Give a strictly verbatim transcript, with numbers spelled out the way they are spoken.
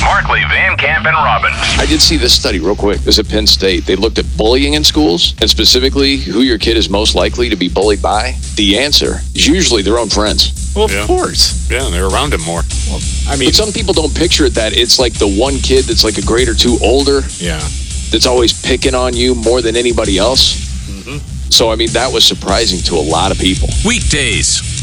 Markley, Van Camp, and Robbins. I did see this study real quick. This is at Penn State. They looked at bullying in schools and specifically who your kid is most likely to be bullied by. The answer is usually their own friends. Well, of Yeah. course. Yeah, they're around him more. Well, I mean, But some people don't picture it that it's like the one kid that's like a grade or two older yeah. that's always picking on you more than anybody else. So, I mean, that was surprising to a lot of people. Weekdays